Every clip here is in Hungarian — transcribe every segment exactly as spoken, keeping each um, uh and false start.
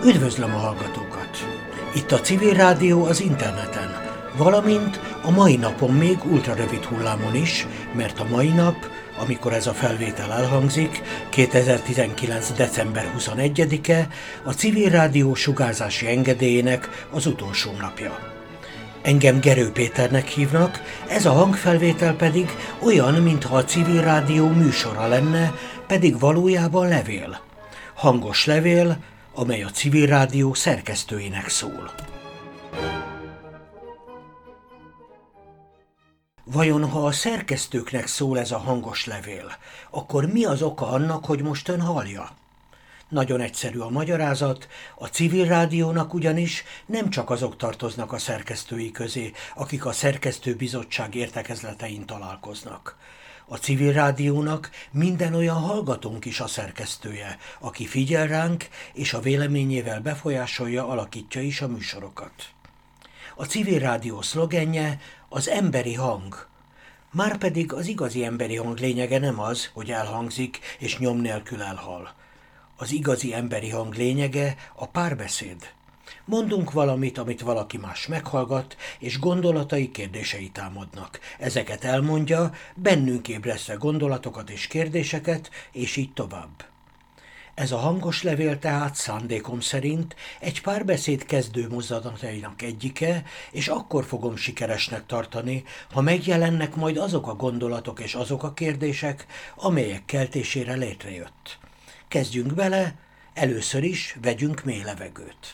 Üdvözlöm a hallgatókat! Itt a Civil Rádió az interneten, valamint a mai napon még ultrarövid hullámon is, mert a mai nap, amikor ez a felvétel elhangzik, kétezer-tizenkilenc. december huszonegyedike, a Civil Rádió sugárzási engedélyének az utolsó napja. Engem Gerő Péternek hívnak, ez a hangfelvétel pedig olyan, mintha a Civil Rádió műsora lenne, pedig valójában levél. Hangos levél, amely a Civil Rádió szerkesztőinek szól. Vajon ha a szerkesztőknek szól ez a hangos levél, akkor mi az oka annak, hogy most ön hallja? Nagyon egyszerű a magyarázat, a Civil Rádiónak ugyanis nem csak azok tartoznak a szerkesztői közé, akik a szerkesztőbizottság értekezletein találkoznak. A Civil Rádiónak minden olyan hallgatónk is a szerkesztője, aki figyel ránk, és a véleményével befolyásolja, alakítja is a műsorokat. A Civil Rádió szlogenje az emberi hang. Márpedig az igazi emberi hang lényege nem az, hogy elhangzik és nyom nélkül elhal. Az igazi emberi hang lényege a párbeszéd. Mondunk valamit, amit valaki más meghallgat, és gondolatai, kérdései támadnak. Ezeket elmondja, bennünk ébresztve gondolatokat és kérdéseket, és így tovább. Ez a hangos levél tehát szándékom szerint egy párbeszéd kezdő mozzanatainak egyike, és akkor fogom sikeresnek tartani, ha megjelennek majd azok a gondolatok és azok a kérdések, amelyek keltésére létrejött. Kezdjünk bele, először is vegyünk mély levegőt.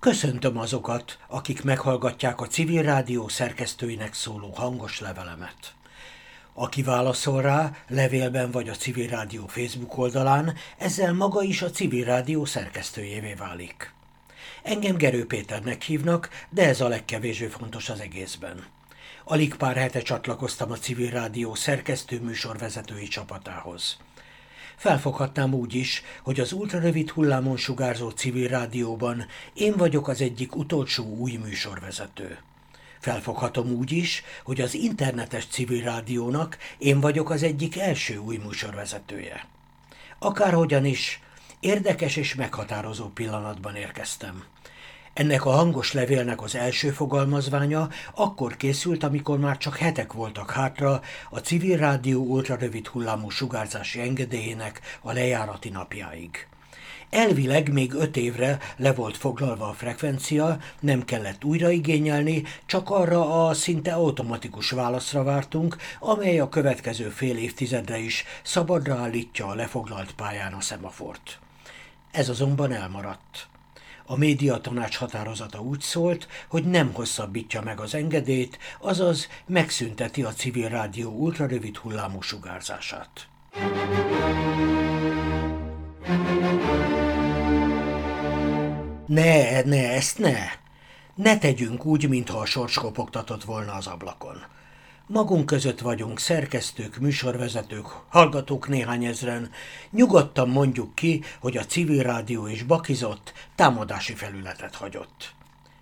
Köszöntöm azokat, akik meghallgatják a Civil Rádió szerkesztőinek szóló hangos levelemet. Aki válaszol rá, levélben vagy a Civil Rádió Facebook oldalán, ezzel maga is a Civil Rádió szerkesztőjévé válik. Engem Gerő Péternek hívnak, de ez a legkevésbé fontos az egészben. Alig pár hete csatlakoztam a Civil Rádió szerkesztő műsorvezetői csapatához. Felfoghatnám úgy is, hogy az ultrarövid hullámon sugárzó Civil Rádióban én vagyok az egyik utolsó új műsorvezető. Felfoghatom úgy is, hogy az internetes Civil Rádiónak én vagyok az egyik első új műsorvezetője. Akárhogyan is, érdekes és meghatározó pillanatban érkeztem. Ennek a hangos levélnek az első fogalmazványa akkor készült, amikor már csak hetek voltak hátra a Civil Rádió ultrarövid hullámú sugárzási engedélyének a lejárati napjáig. Elvileg még öt évre le volt foglalva a frekvencia, nem kellett újraigényelni, csak arra a szinte automatikus válaszra vártunk, amely a következő fél évtizedre is szabadra állítja a lefoglalt pályán a szemafort. Ez azonban elmaradt. A médiatanács határozata úgy szólt, hogy nem hosszabbítja meg az engedélyt, azaz megszünteti a Civil Rádió ultrarövid hullámú sugárzását. Ne, ne, ezt ne! Ne tegyünk úgy, mintha a sors kopogtatott volna az ablakon. Magunk között vagyunk szerkesztők, műsorvezetők, hallgatók néhány ezren. Nyugodtan mondjuk ki, hogy a Civil Rádió is bakizott, támadási felületet hagyott.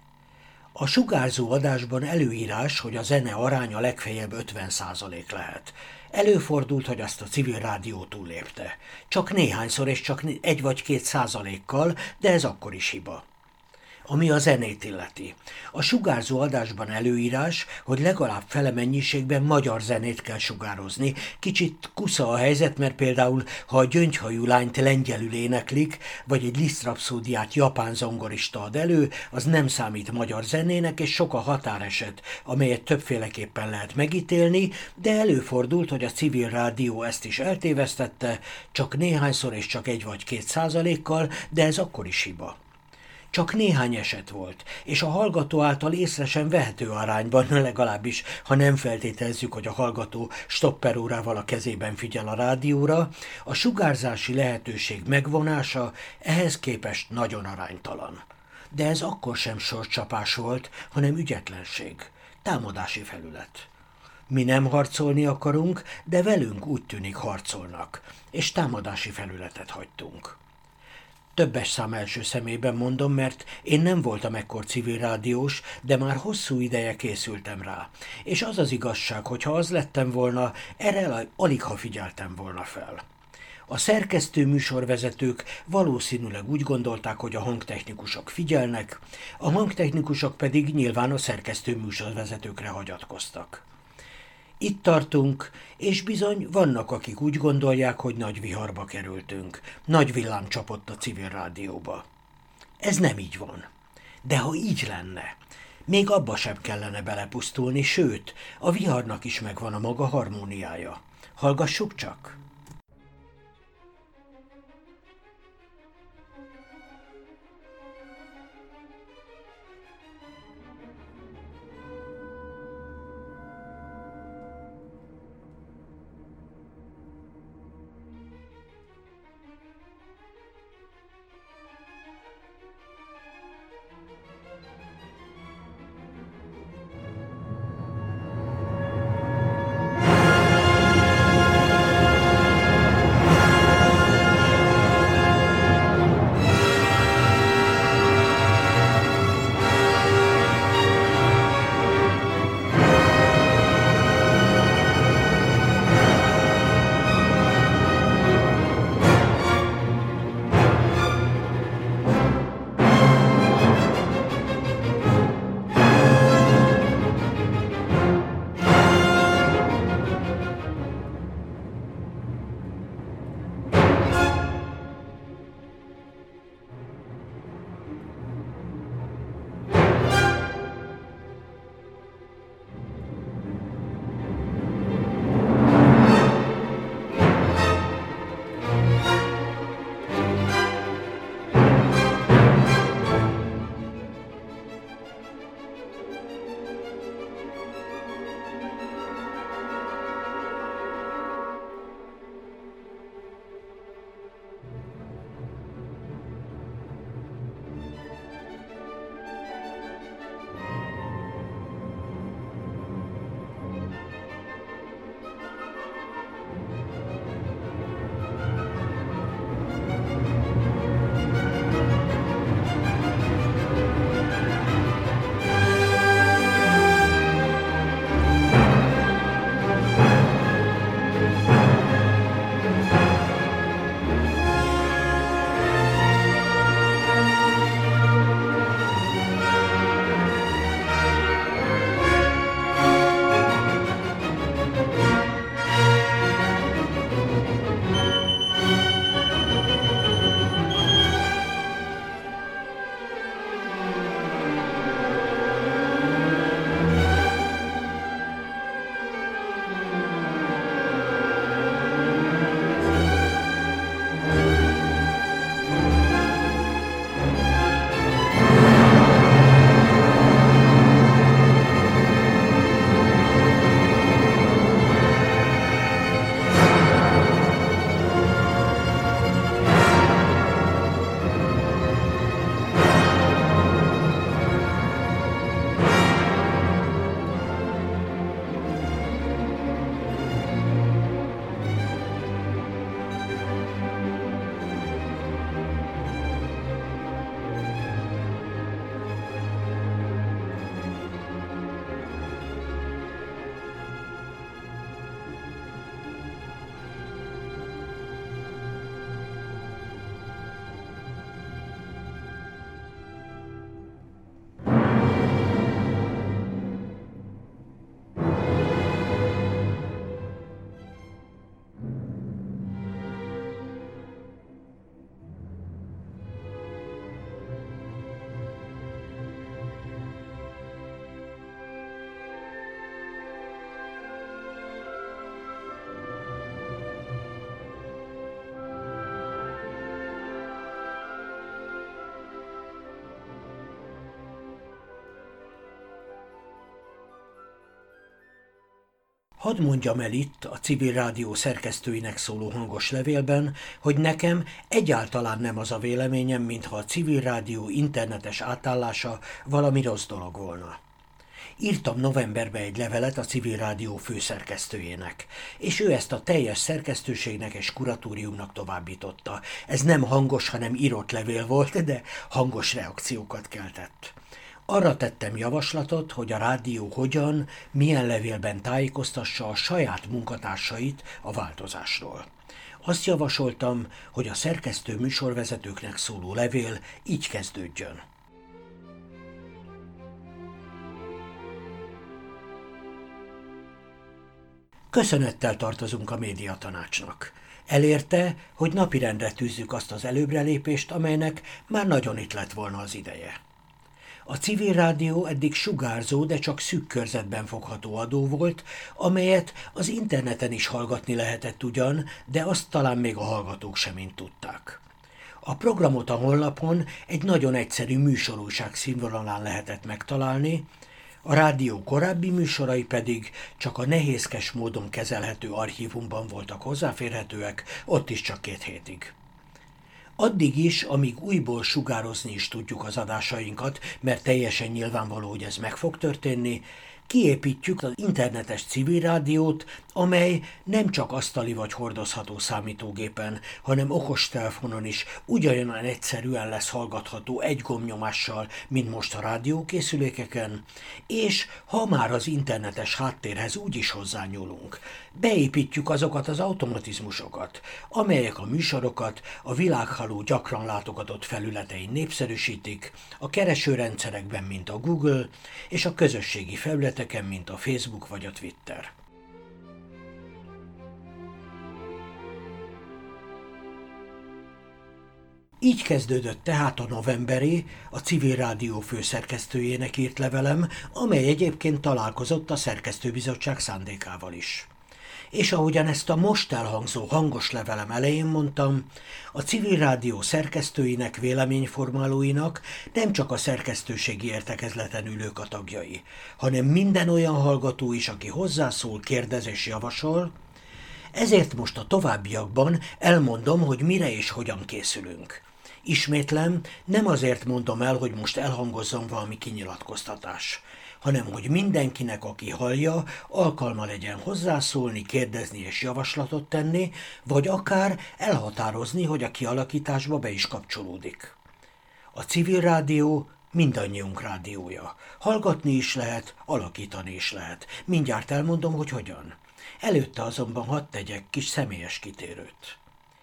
A sugárzó adásban előírás, hogy a zene aránya legfeljebb ötven százalék lehet. Előfordult, hogy azt a Civil Rádió túllépte. Csak néhányszor és csak egy vagy két százalékkal, de ez akkor is hiba. Ami a zenét illeti. A sugárzó adásban előírás, hogy legalább fele mennyiségben magyar zenét kell sugározni. Kicsit kusza a helyzet, mert például, ha a Gyöngyhajú lányt lengyelül éneklik, vagy egy Liszt rapszódiát japán zongorista ad elő, az nem számít magyar zenének, és sok a határeset, amelyet többféleképpen lehet megítélni, de előfordult, hogy a Civil Rádió ezt is eltévesztette, csak néhányszor és csak egy vagy két százalékkal, de ez akkor is hiba. Csak néhány eset volt, és a hallgató által észre sem vehető arányban, legalábbis, ha nem feltételezzük, hogy a hallgató stopperórával a kezében figyel a rádióra, a sugárzási lehetőség megvonása ehhez képest nagyon aránytalan. De ez akkor sem sorcsapás volt, hanem ügyetlenség, támadási felület. Mi nem harcolni akarunk, de velünk úgy tűnik harcolnak, és támadási felületet hagytunk. Többes szám első szemében mondom, mert én nem voltam ekkor civil rádiós, de már hosszú ideje készültem rá. És az az igazság, hogy ha az lettem volna, erre alig ha figyeltem volna fel. A szerkesztő műsorvezetők valószínűleg úgy gondolták, hogy a hangtechnikusok figyelnek, a hangtechnikusok pedig nyilván a szerkesztő műsorvezetőkre hagyatkoztak. Itt tartunk, és bizony vannak, akik úgy gondolják, hogy nagy viharba kerültünk. Nagy villám csapott a Civil Rádióba. Ez nem így van. De ha így lenne, még abba sem kellene belepusztulni, sőt, a viharnak is megvan a maga harmóniája. Hallgassuk csak! Hadd mondjam el itt a civil rádió szerkesztőinek szóló hangos levélben, hogy nekem egyáltalán nem az a véleményem, mintha a civil rádió internetes átállása valami rossz dolog volna. Írtam novemberben egy levelet a civil rádió főszerkesztőjének, és ő ezt a teljes szerkesztőségnek és kuratóriumnak továbbította. Ez nem hangos, hanem írott levél volt, de hangos reakciókat keltett. Arra tettem javaslatot, hogy a rádió hogyan, milyen levélben tájékoztassa a saját munkatársait a változásról. Azt javasoltam, hogy a szerkesztő műsorvezetőknek szóló levél így kezdődjön. Köszönettel tartozunk a médiatanácsnak. Elérte, hogy napirendre tűzzük azt az előbrelépést, amelynek már nagyon itt lett volna az ideje. A civil rádió eddig sugárzó, de csak szűk körzetben fogható adó volt, amelyet az interneten is hallgatni lehetett ugyan, de azt talán még a hallgatók sem mind tudták. A programot a honlapon egy nagyon egyszerű műsorújság színvonalán lehetett megtalálni, a rádió korábbi műsorai pedig csak a nehézkes módon kezelhető archívumban voltak hozzáférhetőek, ott is csak két hétig. Addig is, amíg újból sugározni is tudjuk az adásainkat, mert teljesen nyilvánvaló, hogy ez meg fog történni, kiépítjük az internetes civil rádiót, amely nem csak asztali vagy hordozható számítógépen, hanem okostelefonon is ugyanolyan egyszerűen lesz hallgatható egy gombnyomással, mint most a rádiókészülékeken, és ha már az internetes háttérhez úgy is hozzányúlunk, beépítjük azokat az automatizmusokat, amelyek a műsorokat a világháló gyakran látogatott felületein népszerűsítik, a keresőrendszerekben, mint a Google, és a közösségi felületeken, mint a Facebook vagy a Twitter. Így kezdődött tehát a novemberi, a civil rádió főszerkesztőjének írt levelem, amely egyébként találkozott a szerkesztőbizottság szándékával is. És ahogyan ezt a most elhangzó hangos levelem elején mondtam, a civil rádió szerkesztőinek, véleményformálóinak nem csak a szerkesztőségi értekezleten ülők a tagjai, hanem minden olyan hallgató is, aki hozzászól, kérdez és javasol. Ezért most a továbbiakban elmondom, hogy mire és hogyan készülünk. Ismétlem, nem azért mondom el, hogy most elhangozzon valami kinyilatkoztatás, hanem hogy mindenkinek, aki hallja, alkalma legyen hozzászólni, kérdezni és javaslatot tenni, vagy akár elhatározni, hogy a kialakításba be is kapcsolódik. A civil rádió mindannyiunk rádiója. Hallgatni is lehet, alakítani is lehet. Mindjárt elmondom, hogy hogyan. Előtte azonban hadd tegyek kis személyes kitérőt.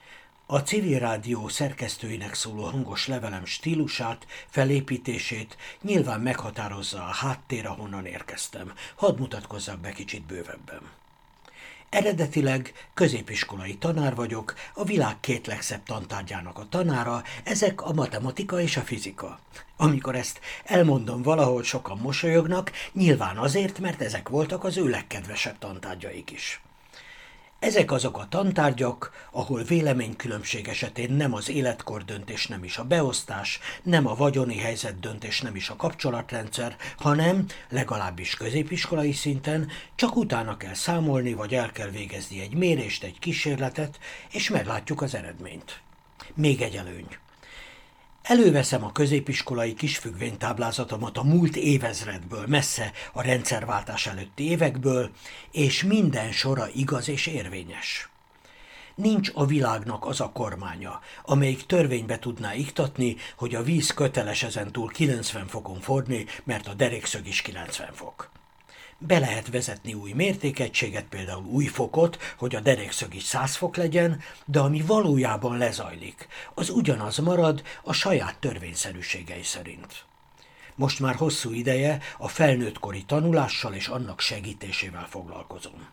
A civil rádió szerkesztőinek szóló hangos levelem stílusát, felépítését nyilván meghatározza a háttér, ahonnan érkeztem. Hadd mutatkozzak be kicsit bővebben. Eredetileg középiskolai tanár vagyok, a világ két legszebb tantárgyának a tanára, ezek a matematika és a fizika. Amikor ezt elmondom valahogy, sokan mosolyognak, nyilván azért, mert ezek voltak az ő legkedvesebb tantárgyaik is. Ezek azok a tantárgyak, ahol véleménykülönbség esetén nem az életkor döntés, nem is a beosztás, nem a vagyoni helyzet döntés, nem is a kapcsolatrendszer, hanem, legalábbis középiskolai szinten, csak utána kell számolni, vagy el kell végezni egy mérést, egy kísérletet, és meglátjuk az eredményt. Még egy előny. Előveszem a középiskolai kisfüggvénytáblázatomat a múlt évezredből, messze a rendszerváltás előtti évekből, és minden sora igaz és érvényes. Nincs a világnak az a kormánya, amelyik törvénybe tudná iktatni, hogy a víz köteles ezentúl kilencven fokon forni, mert a derékszög is kilencven fok. Be lehet vezetni új mértékegységet, például új fokot, hogy a derékszög is száz fok legyen, de ami valójában lezajlik, az ugyanaz marad a saját törvényszerűségei szerint. Most már hosszú ideje a felnőttkori tanulással és annak segítésével foglalkozom.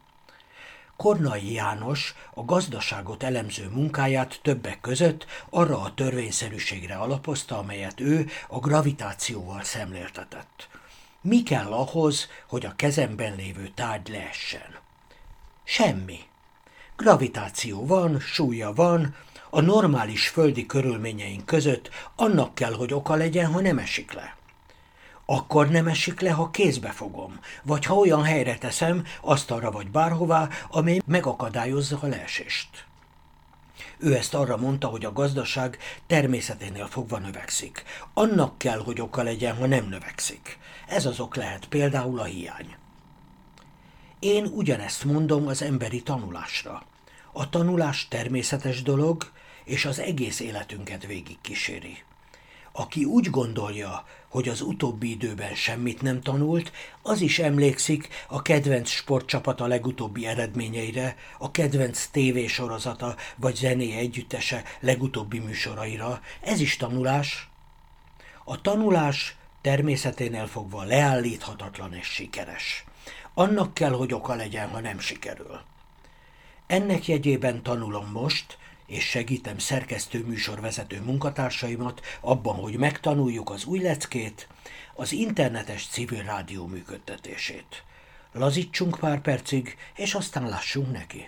Kornai János a gazdaságot elemző munkáját többek között arra a törvényszerűségre alapozta, amelyet ő a gravitációval szemléltetett. Mi kell ahhoz, hogy a kezemben lévő tárgy leessen? Semmi. Gravitáció van, súlya van, a normális földi körülményeink között annak kell, hogy oka legyen, ha nem esik le. Akkor nem esik le, ha kézbe fogom, vagy ha olyan helyre teszem, asztalra vagy bárhová, amely megakadályozza a leesést. Ő ezt arra mondta, hogy a gazdaság természeténél fogva növekszik. Annak kell, hogy oka legyen, ha nem növekszik. Ez az ok lehet például a hiány. Én ugyanezt mondom az emberi tanulásra. A tanulás természetes dolog, és az egész életünket végigkíséri. Aki úgy gondolja, hogy az utóbbi időben semmit nem tanult, az is emlékszik a kedvenc sportcsapata legutóbbi eredményeire, a kedvenc tévésorozata vagy zené együttese legutóbbi műsoraira. Ez is tanulás. A tanulás természeténél fogva leállíthatatlan és sikeres. Annak kell, hogy oka legyen, ha nem sikerül. Ennek jegyében tanulom most, és segítem szerkesztő műsorvezető munkatársaimat abban, hogy megtanuljuk az új leckét, az internetes civil rádió működtetését. Lazítsunk pár percig, és aztán lássunk neki.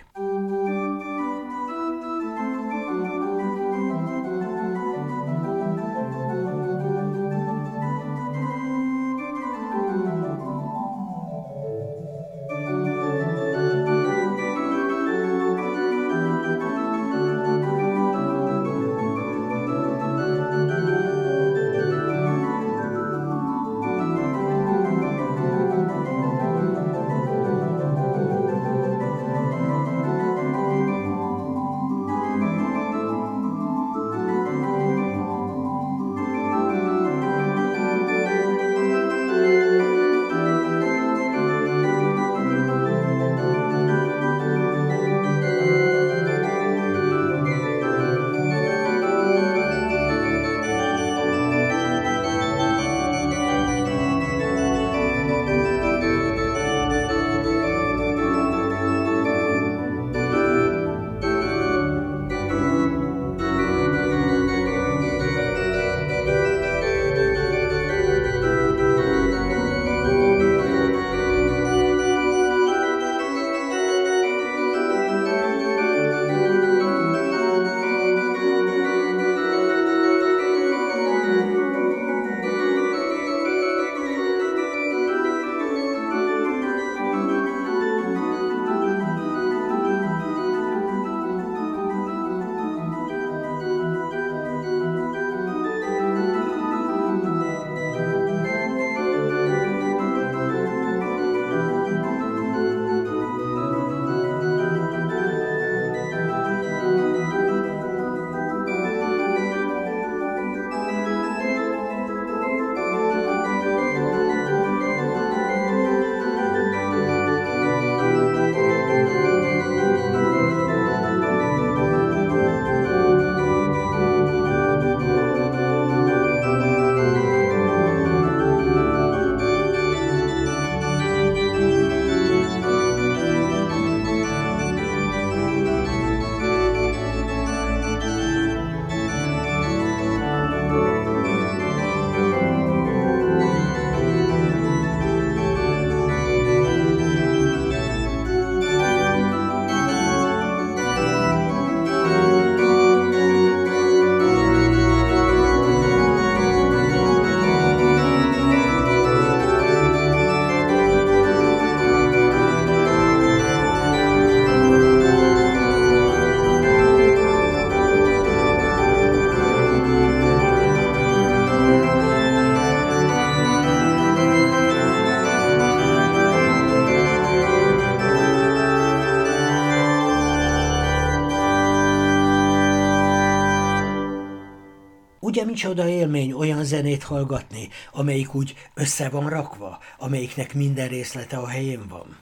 Ugye micsoda élmény olyan zenét hallgatni, amelyik úgy össze van rakva, amelyiknek minden részlete a helyén van?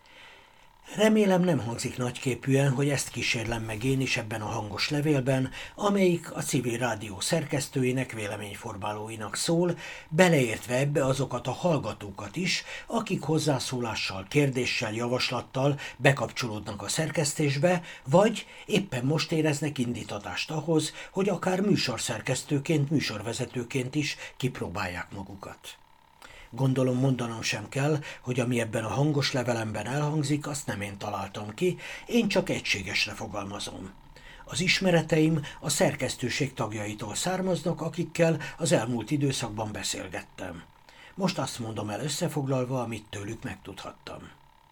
Remélem nem hangzik nagyképűen, hogy ezt kísérlem meg én is ebben a hangos levélben, amelyik a civil rádió szerkesztőinek, véleményformálóinak szól, beleértve ebbe azokat a hallgatókat is, akik hozzászólással, kérdéssel, javaslattal bekapcsolódnak a szerkesztésbe, vagy éppen most éreznek indítatást ahhoz, hogy akár műsorszerkesztőként, műsorvezetőként is kipróbálják magukat. Gondolom mondanom sem kell, hogy ami ebben a hangos levelemben elhangzik, azt nem én találtam ki, én csak egységesre fogalmazom. Az ismereteim a szerkesztőség tagjaitól származnak, akikkel az elmúlt időszakban beszélgettem. Most azt mondom el összefoglalva, amit tőlük megtudhattam.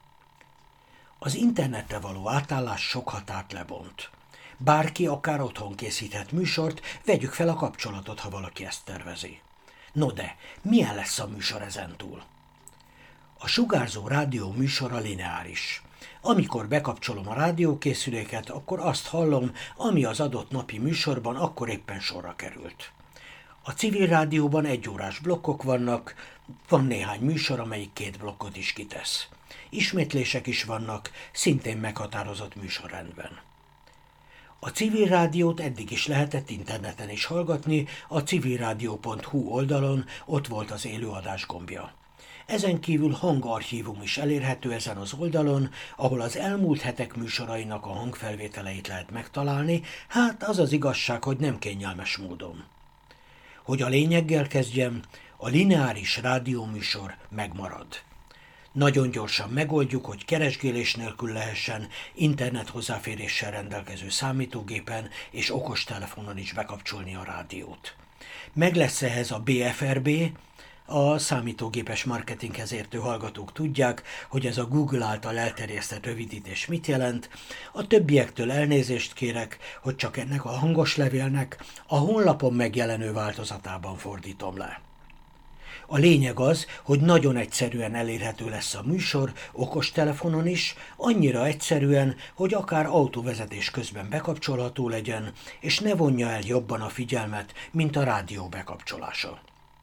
Az internetre való átállás sok határt lebont. Bárki akár otthon készíthet műsort, vegyük fel a kapcsolatot, ha valaki ezt tervezi. No de, milyen lesz a műsor ezentúl? A sugárzó rádió műsora lineáris. Amikor bekapcsolom a rádiókészüléket, akkor azt hallom, ami az adott napi műsorban akkor éppen sorra került. A civil rádióban egyórás blokkok vannak, van néhány műsor, amelyik két blokkot is kitesz. Ismétlések is vannak, szintén meghatározott műsorrendben. A civil rádiót eddig is lehetett interneten is hallgatni, a civilradio pont hu oldalon ott volt az élőadás gombja. Ezen kívül hangarchívum is elérhető ezen az oldalon, ahol az elmúlt hetek műsorainak a hangfelvételeit lehet megtalálni, hát az az igazság, hogy nem kényelmes módon. Hogy a lényeggel kezdjem, a lineáris rádióműsor megmarad. Nagyon gyorsan megoldjuk, hogy keresgélés nélkül lehessen internet hozzáféréssel rendelkező számítógépen és okostelefonon is bekapcsolni a rádiót. Meg lesz ehhez a bé ef er bé, a számítógépes marketinghez értő hallgatók tudják, hogy ez a Google által elterjesztett rövidítés mit jelent. A többiektől elnézést kérek, hogy csak ennek a hangos levélnek a honlapon megjelenő változatában fordítom le. A lényeg az, hogy nagyon egyszerűen elérhető lesz a műsor, okostelefonon is, annyira egyszerűen, hogy akár autóvezetés közben bekapcsolható legyen, és ne vonja el jobban a figyelmet, mint a rádió bekapcsolása.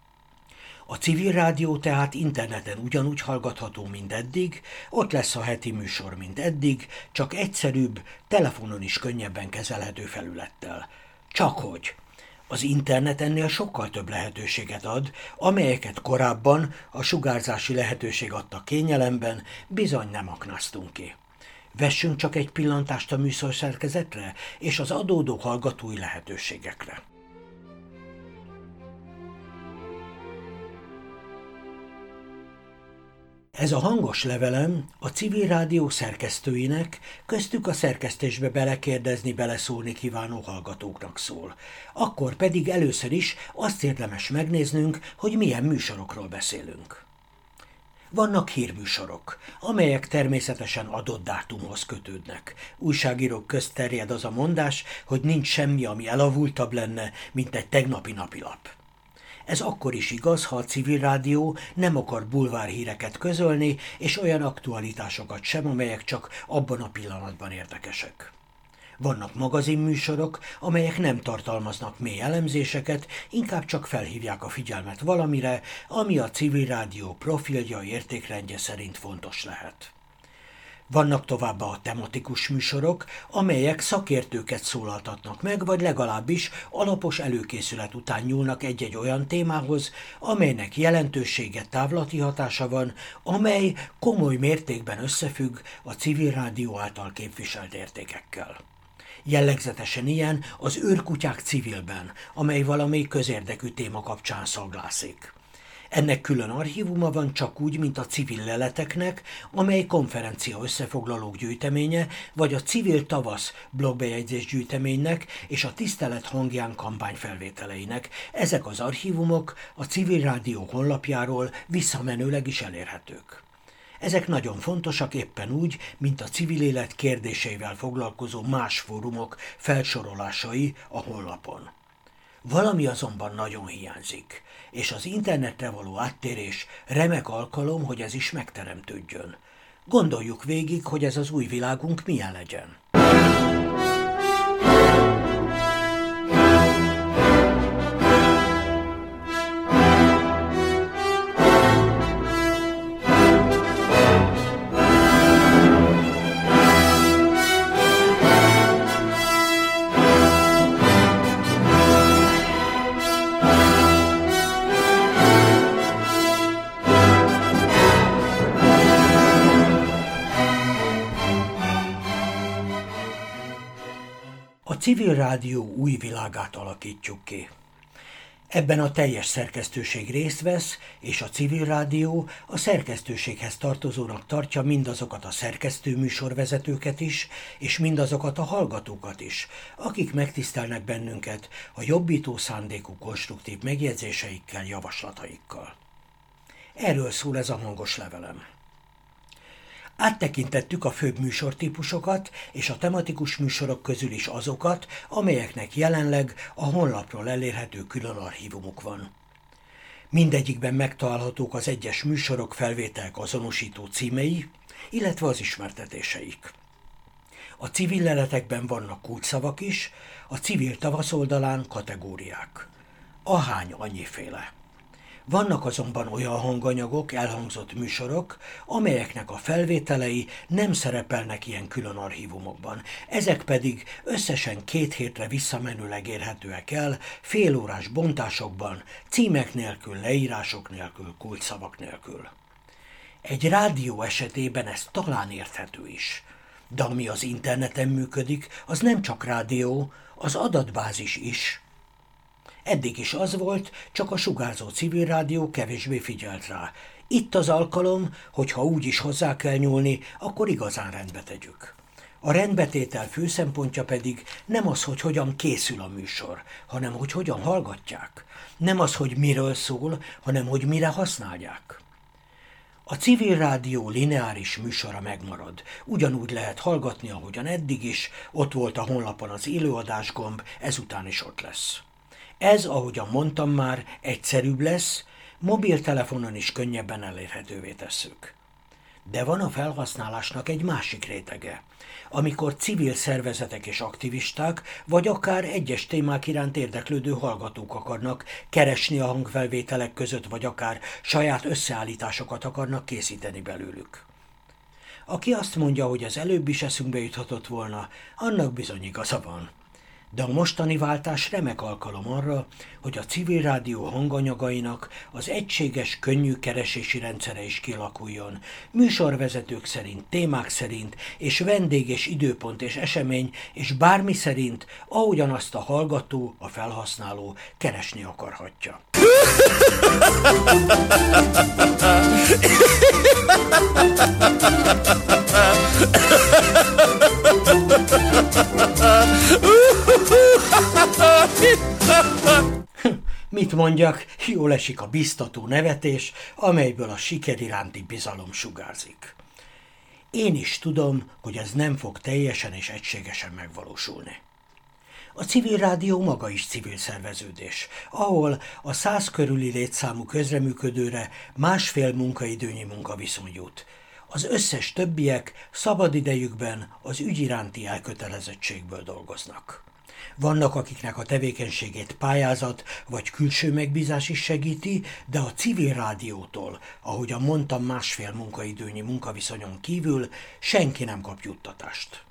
A civil rádió tehát interneten ugyanúgy hallgatható, mint eddig, ott lesz a heti műsor, mint eddig, csak egyszerűbb, telefonon is könnyebben kezelhető felülettel. Csakhogy az internet ennél sokkal több lehetőséget ad, amelyeket korábban a sugárzási lehetőség adta kényelemben, bizony nem aknáztunk ki. Vessünk csak egy pillantást a műsorszerkezetre és az adódó hallgatói lehetőségekre. Ez a hangos levelem a civil rádió szerkesztőinek, köztük a szerkesztésbe belekérdezni, beleszólni kívánó hallgatóknak szól. Akkor pedig először is azt érdemes megnéznünk, hogy milyen műsorokról beszélünk. Vannak hírműsorok, amelyek természetesen adott dátumhoz kötődnek. Újságírók közt terjed az a mondás, hogy nincs semmi, ami elavultabb lenne, mint egy tegnapi napilap. Ez akkor is igaz, ha a civil rádió nem akar bulvárhíreket közölni, és olyan aktualitásokat sem, amelyek csak abban a pillanatban érdekesek. Vannak magazinműsorok, amelyek nem tartalmaznak mély elemzéseket, inkább csak felhívják a figyelmet valamire, ami a civil rádió profilja, értékrendje szerint fontos lehet. Vannak továbbá a tematikus műsorok, amelyek szakértőket szólaltatnak meg, vagy legalábbis alapos előkészület után nyúlnak egy-egy olyan témához, amelynek jelentősége, távlati hatása van, amely komoly mértékben összefügg a civil rádió által képviselt értékekkel. Jellegzetesen ilyen az Őrkutyák civilben, amely valami közérdekű téma kapcsán szaglászik. Ennek külön archívuma van csak úgy, mint a civil leleteknek, amely konferencia összefoglalók gyűjteménye, vagy a Civil Tavasz blogbejegyzés gyűjteménynek és a Tisztelet hangján kampány felvételeinek. Ezek az archívumok a Civil Rádió honlapjáról visszamenőleg is elérhetők. Ezek nagyon fontosak éppen úgy, mint a civil élet kérdéseivel foglalkozó más fórumok felsorolásai a honlapon. Valami azonban nagyon hiányzik, és az internetre való áttérés remek alkalom, hogy ez is megteremtődjön. Gondoljuk végig, hogy ez az új világunk milyen legyen. A civil rádió új világát alakítjuk ki. Ebben a teljes szerkesztőség részt vesz, és a civil rádió a szerkesztőséghez tartozónak tartja mindazokat a szerkesztő műsorvezetőket is, és mindazokat a hallgatókat is, akik megtisztelnek bennünket a jobbító szándékú konstruktív megjegyzéseikkel, javaslataikkal. Erről szól ez a hangos levelem. Áttekintettük a főbb műsortípusokat és a tematikus műsorok közül is azokat, amelyeknek jelenleg a honlapról elérhető külön archívumuk van. Mindegyikben megtalálhatók az egyes műsorok felvételek azonosító címei, illetve az ismertetéseik. A civil leletekben vannak kulcsszavak is, a civil tavasz oldalán kategóriák. Ahány annyiféle. Vannak azonban olyan hanganyagok, elhangzott műsorok, amelyeknek a felvételei nem szerepelnek ilyen külön archívumokban. Ezek pedig összesen két hétre visszamenőleg érhetőek el, félórás bontásokban, címek nélkül, leírások nélkül, kulcsszavak nélkül. Egy rádió esetében ez talán érthető is. De ami az interneten működik, az nem csak rádió, az adatbázis is. Eddig is az volt, csak a sugárzó civil rádió kevésbé figyelt rá. Itt az alkalom, hogy ha úgy is hozzá kell nyúlni, akkor igazán rendbe tegyük. A rendbetétel fő szempontja pedig nem az, hogy hogyan készül a műsor, hanem hogy hogyan hallgatják. Nem az, hogy miről szól, hanem hogy mire használják. A civil rádió lineáris műsora megmarad. Ugyanúgy lehet hallgatni, ahogyan eddig is, ott volt a honlapon az élőadás gomb, ezután is ott lesz. Ez, ahogyan mondtam már, egyszerűbb lesz, mobiltelefonon is könnyebben elérhetővé tesszük. De van a felhasználásnak egy másik rétege, amikor civil szervezetek és aktivisták, vagy akár egyes témák iránt érdeklődő hallgatók akarnak keresni a hangfelvételek között, vagy akár saját összeállításokat akarnak készíteni belőlük. Aki azt mondja, hogy az előbb is eszünkbe juthatott volna, annak bizony igaza van. De a mostani váltás remek alkalom arra, hogy a civil rádió hanganyagainak az egységes, könnyű keresési rendszere is kialakuljon, műsorvezetők szerint, témák szerint, és vendég és időpont és esemény, és bármi szerint, ahogyan azt a hallgató, a felhasználó keresni akarhatja. Mit mondjak, jól esik a biztató nevetés, amelyből a siker iránti bizalom sugárzik. Én is tudom, hogy ez nem fog teljesen és egységesen megvalósulni. A civil rádió maga is civil szerveződés, ahol a száz körüli létszámú közreműködőre másfél munkaidőnyi munkaviszony jut. Az összes többiek szabadidejükben az ügy iránti elkötelezettségből dolgoznak. Vannak, akiknek a tevékenységét pályázat vagy külső megbízás is segíti, de a civil rádiótól, ahogyan mondtam, másfél munkaidőnyi munkaviszonyon kívül senki nem kap juttatást.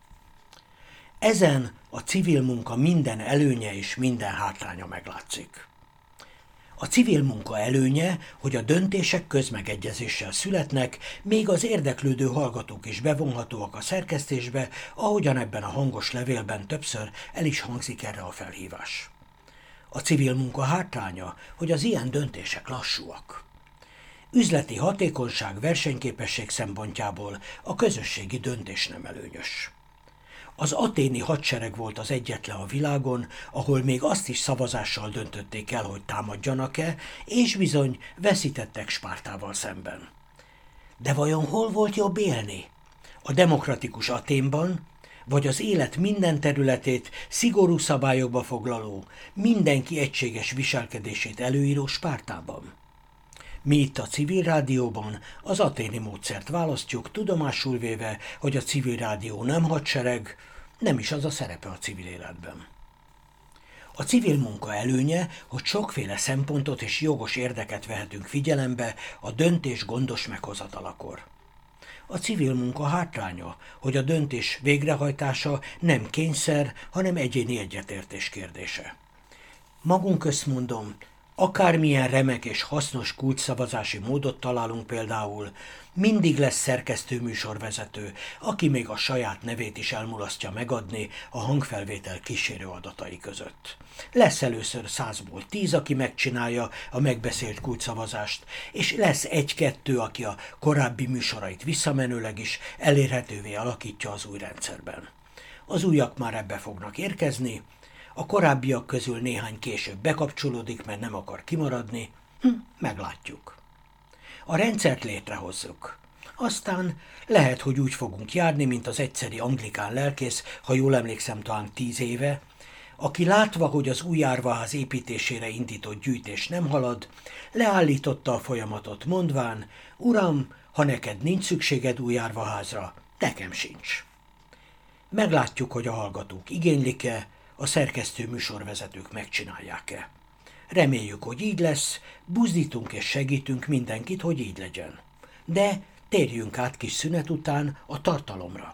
Ezen a civil munka minden előnye és minden hátránya meglátszik. A civil munka előnye, hogy a döntések közmegegyezéssel születnek, még az érdeklődő hallgatók is bevonhatóak a szerkesztésbe, ahogyan ebben a hangos levélben többször el is hangzik erre a felhívás. A civil munka hátránya, hogy az ilyen döntések lassúak. Üzleti hatékonyság, versenyképesség szempontjából a közösségi döntés nem előnyös. Az athéni hadsereg volt az egyetlen a világon, ahol még azt is szavazással döntötték el, hogy támadjanak-e, és bizony veszítettek Spártával szemben. De vajon hol volt jobb élni? A demokratikus Athénban, vagy az élet minden területét szigorú szabályokba foglaló, mindenki egységes viselkedését előíró Spártában? Mi itt a civil rádióban az athéni módszert választjuk, tudomásul véve, hogy a civil rádió nem hadsereg, nem is az a szerepe a civil életben. A civil munka előnye, hogy sokféle szempontot és jogos érdeket vehetünk figyelembe a döntés gondos meghozatalakor. A civil munka hátránya, hogy a döntés végrehajtása nem kényszer, hanem egyéni egyetértés kérdése. Magunk közt mondom, akármilyen remek és hasznos kulcsszavazási módot találunk például, mindig lesz szerkesztő műsorvezető, aki még a saját nevét is elmulasztja megadni a hangfelvétel kísérő adatai között. Lesz először százból tíz, aki megcsinálja a megbeszélt kulcsszavazást, és lesz egy-kettő, aki a korábbi műsorait visszamenőleg is elérhetővé alakítja az új rendszerben. Az újak már ebbe fognak érkezni, a korábbiak közül néhány később bekapcsolódik, mert nem akar kimaradni, hm, meglátjuk. A rendszert létrehozzuk. Aztán lehet, hogy úgy fogunk járni, mint az egyszeri anglikán lelkész, ha jól emlékszem, talán tíz éve, aki látva, hogy az új árvaház építésére indított gyűjtés nem halad, leállította a folyamatot, mondván: Uram, ha neked nincs szükséged új árvaházra, nekem sincs. Meglátjuk, hogy a hallgatók igénylik-e, a szerkesztő műsorvezetők megcsinálják-e. Reméljük, hogy így lesz, buzdítunk és segítünk mindenkit, hogy így legyen. De térjünk át kis szünet után a tartalomra.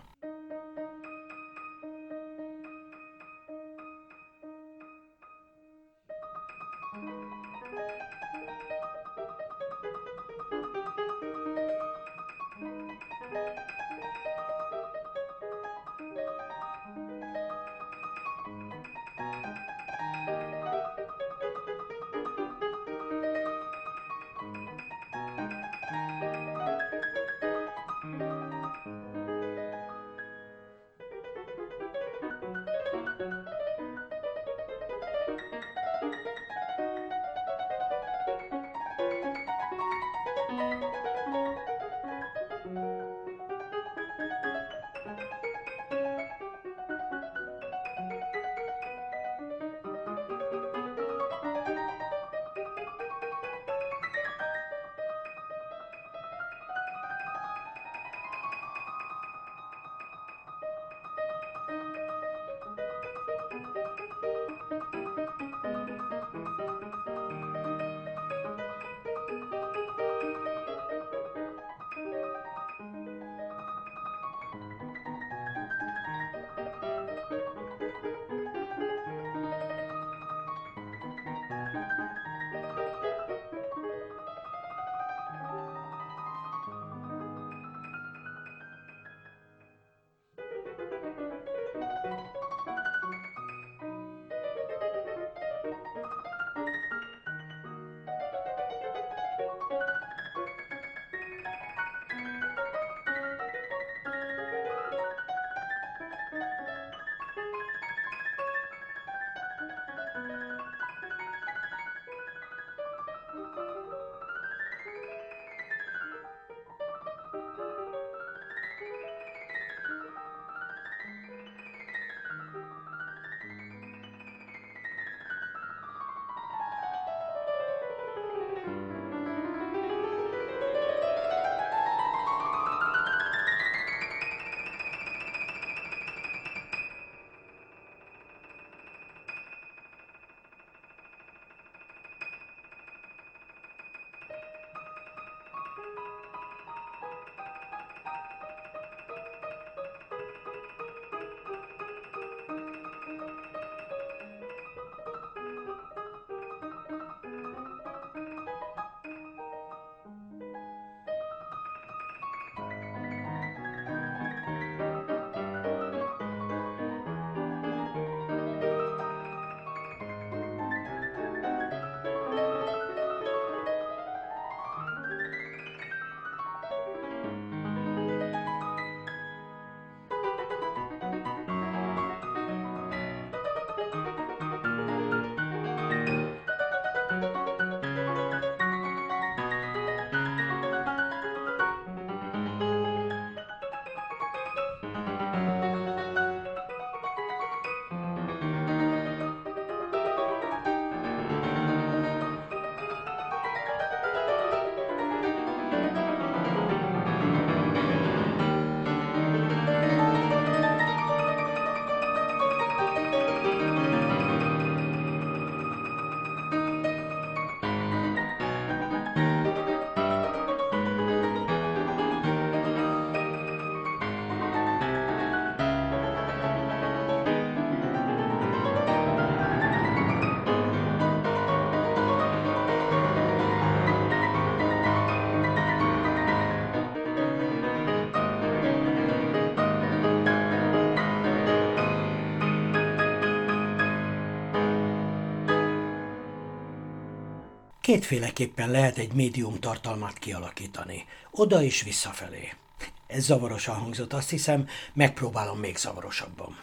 Kétféleképpen lehet egy médium tartalmát kialakítani, oda és visszafelé. Ez zavarosan hangzott, azt hiszem, megpróbálom még zavarosabban.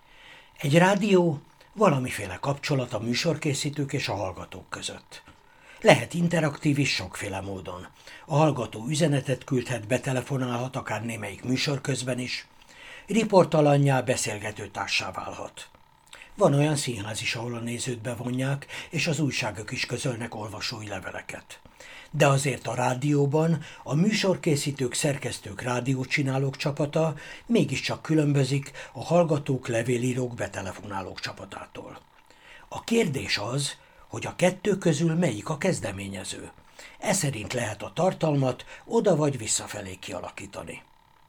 Egy rádió valamiféle kapcsolat a műsorkészítők és a hallgatók között. Lehet interaktív is sokféle módon. A hallgató üzenetet küldhet, betelefonálhat, akár némelyik műsor közben is. Riportalannyá, beszélgetőtársá válhat. Van olyan színház is, ahol a nézőt bevonják, és az újságok is közölnek olvasói leveleket. De azért a rádióban a műsorkészítők, szerkesztők, rádiócsinálók csapata mégiscsak különbözik a hallgatók, levélírók, betelefonálók csapatától. A kérdés az, hogy a kettő közül melyik a kezdeményező. E szerint lehet a tartalmat oda vagy visszafelé kialakítani.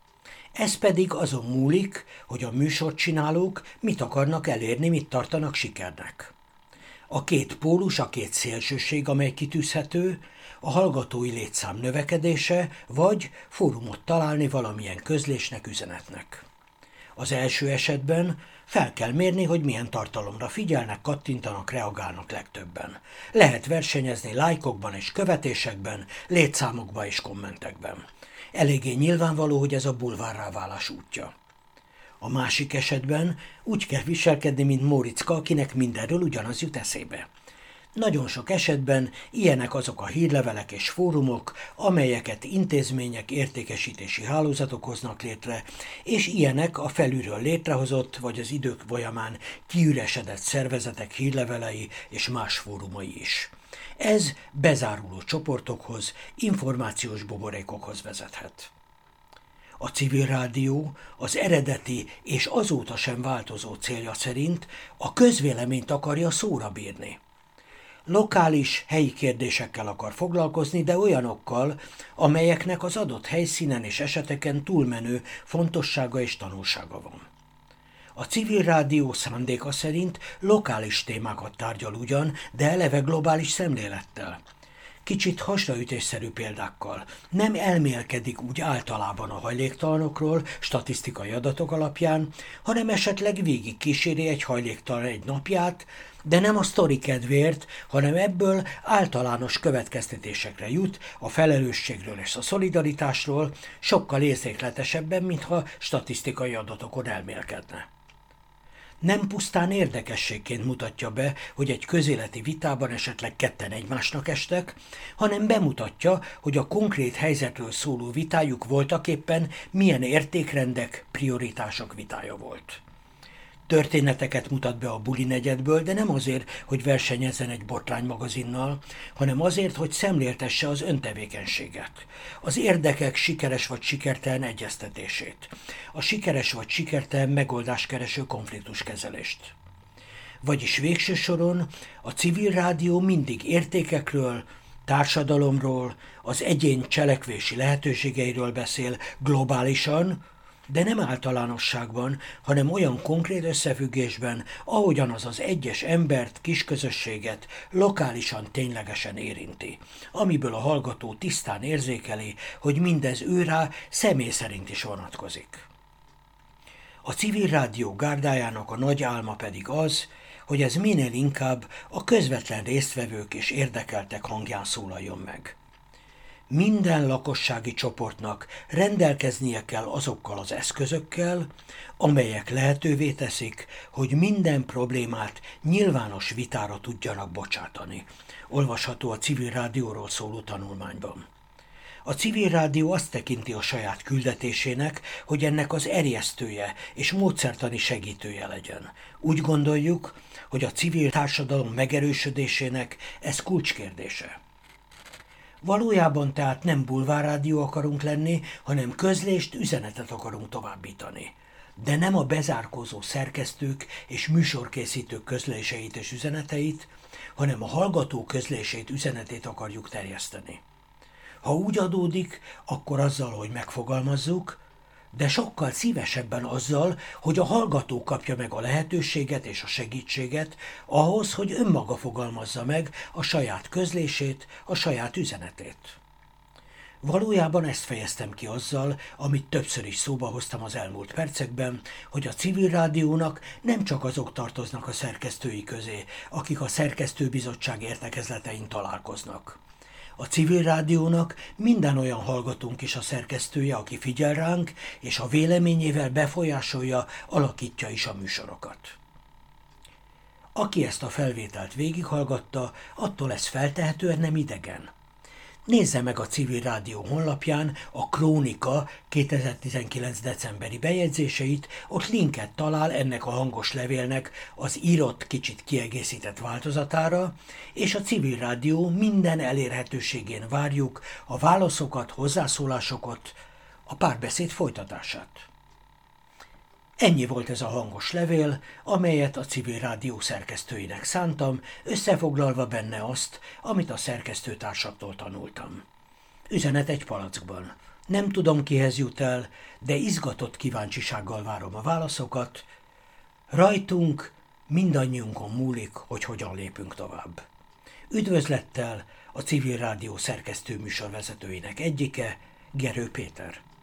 Ez pedig azon múlik, hogy a műsorcsinálók mit akarnak elérni, mit tartanak sikernek. A két pólus, a két szélsőség, amely kitűzhető, a hallgatói létszám növekedése, vagy fórumot találni valamilyen közlésnek, üzenetnek. Az első esetben fel kell mérni, hogy milyen tartalomra figyelnek, kattintanak, reagálnak legtöbben. Lehet versenyezni lájkokban és követésekben, létszámokban és kommentekben. Eléggé nyilvánvaló, hogy ez a bulvárrá válás útja. A másik esetben úgy kell viselkedni, mint Móriczka, akinek mindenről ugyanaz jut eszébe. Nagyon sok esetben ilyenek azok a hírlevelek és fórumok, amelyeket intézmények, értékesítési hálózatok hoznak létre, és ilyenek a felülről létrehozott, vagy az idők folyamán kiüresedett szervezetek hírlevelei és más fórumai is. Ez bezáruló csoportokhoz, információs buborékokhoz vezethet. A civil rádió az eredeti és azóta sem változó célja szerint a közvéleményt akarja szóra bírni. Lokális, helyi kérdésekkel akar foglalkozni, de olyanokkal, amelyeknek az adott helyszínen és eseteken túlmenő fontossága és tanulsága van. A civil rádió szándéka szerint lokális témákat tárgyal ugyan, de eleve globális szemlélettel. Kicsit hasraütésszerű példákkal. Nem elmélkedik úgy általában a hajléktalanokról statisztikai adatok alapján, hanem esetleg végig kíséri egy hajléktalan egy napját, de nem a sztori kedvéért, hanem ebből általános következtetésekre jut a felelősségről és a szolidaritásról, sokkal érzékletesebben, mintha statisztikai adatokon elmélkedne. Nem pusztán érdekességként mutatja be, hogy egy közéleti vitában esetleg ketten egymásnak estek, hanem bemutatja, hogy a konkrét helyzetről szóló vitájuk voltaképpen milyen értékrendek, prioritások vitája volt. Történeteket mutat be a buli negyedből, de nem azért, hogy versenyezzen egy botránymagazinnal, hanem azért, hogy szemléltesse az öntevékenységet, az érdekek sikeres vagy sikertelen egyeztetését, a sikeres vagy sikertelen megoldáskereső konfliktuskezelést. Vagyis végső soron a civil rádió mindig értékekről, társadalomról, az egyén cselekvési lehetőségeiről beszél globálisan, de nem általánosságban, hanem olyan konkrét összefüggésben, ahogyan az az egyes embert, kisközösséget lokálisan ténylegesen érinti, amiből a hallgató tisztán érzékeli, hogy mindez őrá személy szerint is vonatkozik. A civil rádió gárdájának a nagy álma pedig az, hogy ez minél inkább a közvetlen résztvevők és érdekeltek hangján szólaljon meg. Minden lakossági csoportnak rendelkeznie kell azokkal az eszközökkel, amelyek lehetővé teszik, hogy minden problémát nyilvános vitára tudjanak bocsátani. Olvasható a civil rádióról szóló tanulmányban. A civil rádió azt tekinti a saját küldetésének, hogy ennek az erjesztője és módszertani segítője legyen. Úgy gondoljuk, hogy a civil társadalom megerősödésének ez kulcskérdése. Valójában tehát nem bulvárrádió akarunk lenni, hanem közlést, üzenetet akarunk továbbítani. De nem a bezárkózó szerkesztők és műsorkészítők közléseit és üzeneteit, hanem a hallgató közlését, üzenetét akarjuk terjeszteni. Ha úgy adódik, akkor azzal, hogy megfogalmazzuk, de sokkal szívesebben azzal, hogy a hallgató kapja meg a lehetőséget és a segítséget ahhoz, hogy önmaga fogalmazza meg a saját közlését, a saját üzenetét. Valójában ezt fejeztem ki azzal, amit többször is szóba hoztam az elmúlt percekben, hogy a civil rádiónak nem csak azok tartoznak a szerkesztői közé, akik a szerkesztőbizottság értekezletein találkoznak. A civil rádiónak minden olyan hallgatónk is a szerkesztője, aki figyel ránk, és a véleményével befolyásolja, alakítja is a műsorokat. Aki ezt a felvételt végighallgatta, attól ez feltehetően nem idegen. Nézze meg a Civil Rádió honlapján a Krónika kétezer-tizenkilenc. decemberi bejegyzéseit, ott linket talál ennek a hangos levélnek az írott, kicsit kiegészített változatára, és a Civil Rádió minden elérhetőségén várjuk a válaszokat, hozzászólásokat, a párbeszéd folytatását. Ennyi volt ez a hangos levél, amelyet a Civil Rádió szerkesztőinek szántam, összefoglalva benne azt, amit a szerkesztőtársaktól tanultam. Üzenet egy palackban. Nem tudom, kihez jut el, de izgatott kíváncsisággal várom a válaszokat. Rajtunk, mindannyiunkon múlik, hogy hogyan lépünk tovább. Üdvözlettel a Civil Rádió szerkesztő műsorvezetőinek egyike, Gerő Péter.